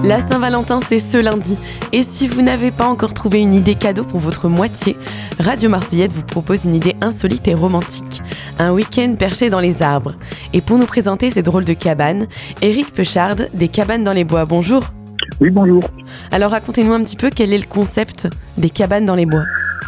La Saint-Valentin, c'est ce lundi. Et si vous n'avez pas encore trouvé une idée cadeau pour votre moitié, Radio Marseillette vous propose une idée insolite et romantique. Un week-end perché dans les arbres. Et pour nous présenter ces drôles de cabanes, Éric Pechard, des Cabanes dans les Bois. Bonjour. Oui, bonjour. Alors racontez-nous un petit peu quel est le concept des Cabanes dans les Bois.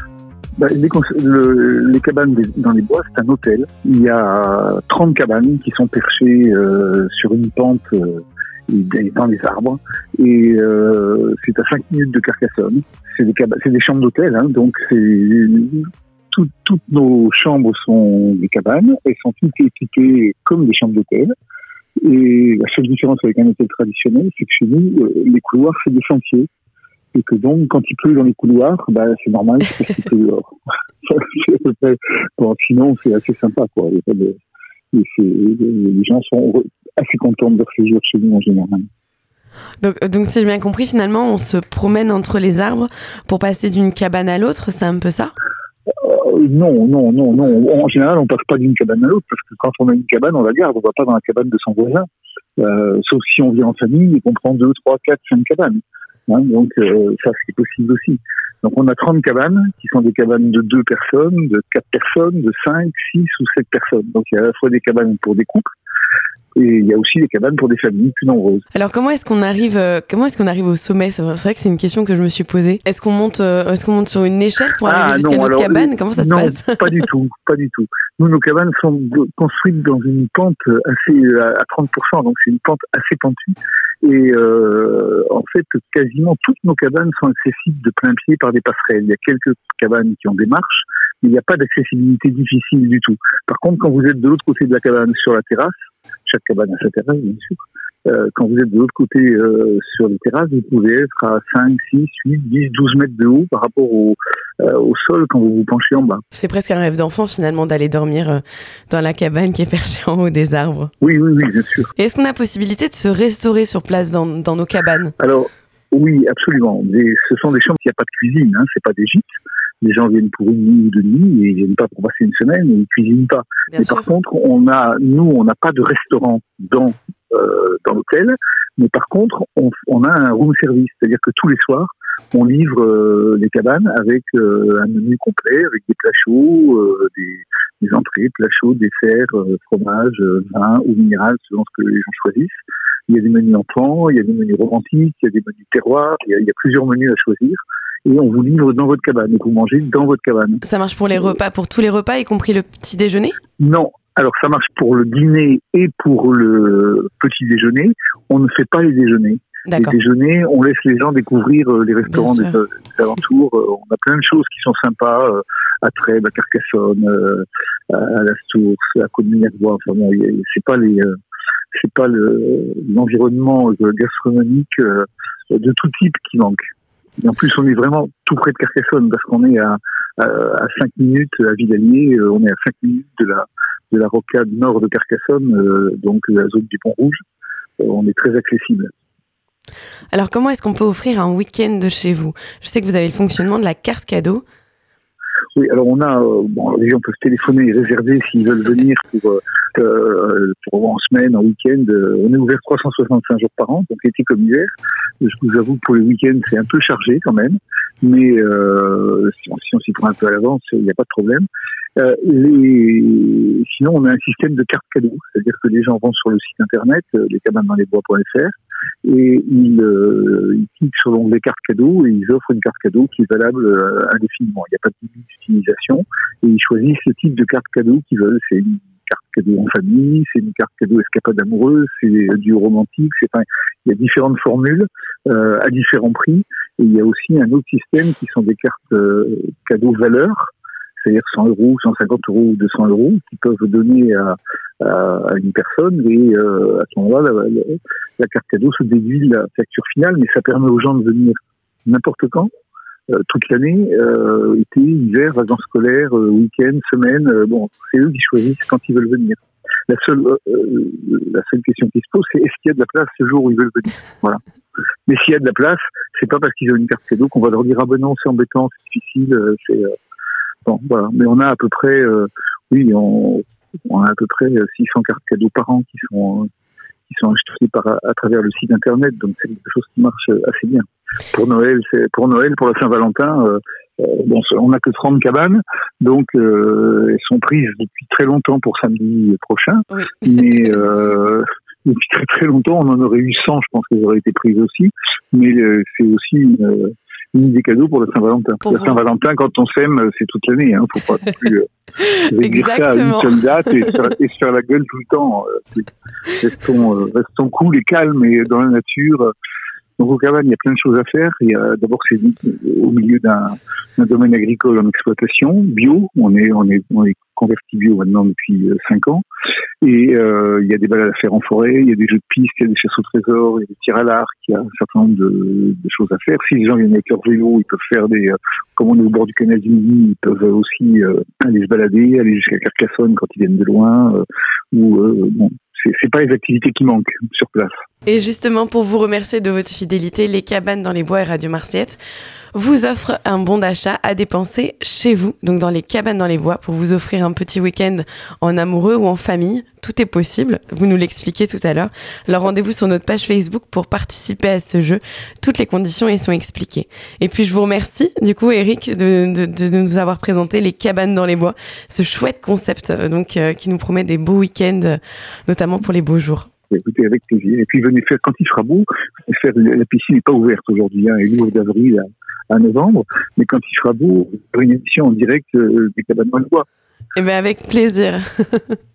Les cabanes dans les bois, c'est un hôtel. Il y a 30 cabanes qui sont perchées sur une pente dans les arbres. Et c'est à 5 minutes de Carcassonne. C'est des chambres d'hôtel, hein, donc toutes nos chambres sont des cabanes. Elles sont toutes équipées comme des chambres d'hôtel. Et la seule différence avec un hôtel traditionnel, c'est que chez nous, les couloirs, c'est des sentiers. Et que donc, quand il pleut dans les couloirs, c'est normal parce qu'il pleut dehors. Bon, sinon, c'est assez sympa, quoi. Les gens sont assez contents de leur séjour chez nous en général. Donc, si j'ai bien compris, finalement, on se promène entre les arbres pour passer d'une cabane à l'autre, c'est un peu ça ? Non. En général, on passe pas d'une cabane à l'autre parce que quand on a une cabane, on la garde. On va pas dans la cabane de son voisin. Sauf si on vit en famille et qu'on prend 2, 3, 4, 5 cabanes. Hein, donc ça c'est possible aussi. Donc on a 30 cabanes qui sont des cabanes de 2 personnes, de 4 personnes, de 5, 6 ou 7 personnes. Donc il y a à la fois des cabanes pour des couples et il y a aussi des cabanes pour des familles plus nombreuses. Alors comment est-ce qu'on arrive au sommet ? C'est vrai que c'est une question que je me suis posée. Est-ce qu'on monte sur une échelle pour arriver jusqu'à notre cabane ? Comment ça se passe ? Non, pas du tout. Nous, nos cabanes sont construites dans une pente assez à 30%, donc c'est une pente assez pentue. Et en fait, quasiment toutes nos cabanes sont accessibles de plein pied par des passerelles. Il y a quelques cabanes qui ont des marches, mais il n'y a pas d'accessibilité difficile du tout. Par contre, quand vous êtes de l'autre côté de la cabane sur la terrasse, chaque cabane a sa terrasse, bien sûr. Quand vous êtes de l'autre côté sur les terrasses, vous pouvez être à 5, 6, 8, 10, 12 mètres de haut par rapport au sol quand vous vous penchez en bas. C'est presque un rêve d'enfant finalement d'aller dormir dans la cabane qui est perchée en haut des arbres. Oui, bien sûr. Et est-ce qu'on a possibilité de se restaurer sur place dans nos cabanes ? Alors, oui, absolument. Ce sont des chambres qui n'ont pas de cuisine, hein, c'est pas des gîtes. Les gens viennent pour une nuit ou 2 nuits et ils viennent pas pour passer une semaine et ils cuisinent pas. Mais par contre, on n'a pas de restaurant dans l'hôtel, mais par contre, on a un room service, c'est-à-dire que tous les soirs, on livre les cabanes avec un menu complet, avec des plats chauds, des entrées, plats chauds, desserts, fromage, vin ou minéral, selon ce que les gens choisissent. Il y a des menus enfants, il y a des menus romantiques, il y a des menus terroirs, il y a plusieurs menus à choisir. Et on vous livre dans votre cabane, et vous mangez dans votre cabane. Ça marche pour les repas, pour tous les repas, y compris le petit déjeuner ? Non. Alors ça marche pour le dîner et pour le petit déjeuner. On ne fait pas les déjeuners. D'accord. Les déjeuners, on laisse les gens découvrir les restaurants des alentours. On a plein de choses qui sont sympas à Trèbes, à Carcassonne, à la Source, à Côte-de-Minervois. Enfin bon, c'est pas l'environnement gastronomique de tout type qui manque. Et en plus, on est vraiment tout près de Carcassonne parce qu'on est à 5 minutes à Villalier. On est à 5 minutes de la rocade nord de Carcassonne, donc la zone du Pont-Rouge. On est très accessible. Alors, comment est-ce qu'on peut offrir un week-end de chez vous ? Je sais que vous avez le fonctionnement de la carte cadeau. Oui, alors on a, les gens peuvent téléphoner et réserver s'ils veulent venir pour en semaine, en week-end. On est ouvert 365 jours par an, donc été comme hiver. Je vous avoue que pour les week-ends, c'est un peu chargé quand même, mais si on s'y prend un peu à l'avance, il n'y a pas de problème. Sinon, on a un système de cartes cadeaux, c'est-à-dire que les gens vont sur le site internet, lescabanesdanslesbois.fr, et ils cliquent sur l'onglet carte cadeau et ils offrent une carte cadeau qui est valable indéfiniment. Il n'y a pas de limite d'utilisation et ils choisissent le type de carte cadeau qu'ils veulent. C'est une carte cadeau en famille, c'est une carte cadeau escapade amoureuse, c'est du romantique. Il y a différentes formules à différents prix et il y a aussi un autre système qui sont des cartes cadeaux valeurs, c'est-à-dire 100 €, 150 € ou 200 € qui peuvent donner à une personne et à ce moment-là, la carte cadeau se déduit de la facture finale, mais ça permet aux gens de venir n'importe quand, toute l'année, été, hiver, vacances scolaires, week-end, semaine. C'est eux qui choisissent quand ils veulent venir. La seule question qui se pose, c'est est-ce qu'il y a de la place ce jour où ils veulent venir ? Voilà. Mais s'il y a de la place, c'est pas parce qu'ils ont une carte cadeau qu'on va leur dire ah ben non, c'est embêtant, c'est difficile, bon, voilà. Mais on a à peu près, on a à peu près 600 cartes cadeaux par an qui qui sont achetés à travers le site internet, donc c'est quelque chose qui marche assez bien. Pour Noël, pour la Saint-Valentin, on n'a que 30 cabanes, donc elles sont prises depuis très longtemps pour samedi prochain, oui. Mais depuis très très longtemps, on en aurait eu 100, je pense qu'elles auraient été prises aussi, mais c'est aussi une idée cadeau pour la Saint-Valentin. La Saint-Valentin, quand on s'aime, c'est toute l'année, faut pas non plus dire ça à une seule date et se faire la gueule tout le temps. Restons cool et calmes et dans la nature. Donc au Cabanes, il y a plein de choses à faire. D'abord, c'est au milieu d'un domaine agricole en exploitation, bio. On est converti bio maintenant depuis 5 ans. Et il y a des balades à faire en forêt, il y a des jeux de piste, il y a des chasses au trésor, il y a des tirs à l'arc, il y a un certain nombre de choses à faire. Si les gens viennent avec leur vélo, ils peuvent faire comme on est au bord du canal du Midi, ils peuvent aussi aller se balader, aller jusqu'à Carcassonne quand ils viennent de loin. C'est pas les activités qui manquent sur place. Et justement, pour vous remercier de votre fidélité, les Cabanes dans les Bois et Radio Marseillette vous offrent un bon d'achat à dépenser chez vous, donc dans les Cabanes dans les Bois, pour vous offrir un petit week-end en amoureux ou en famille. Tout est possible, vous nous l'expliquez tout à l'heure. Alors rendez-vous sur notre page Facebook pour participer à ce jeu. Toutes les conditions y sont expliquées. Et puis je vous remercie, du coup, Eric, de nous avoir présenté les Cabanes dans les Bois, ce chouette concept qui nous promet des beaux week-ends, notamment pour les beaux jours. Écoutez, avec plaisir. Et puis venez faire, quand il fera beau, la piscine n'est pas ouverte aujourd'hui, elle ouvre d'avril à novembre, mais quand il fera beau, on fera une émission en direct des Cabanes dans les Bois. Eh bien, avec plaisir.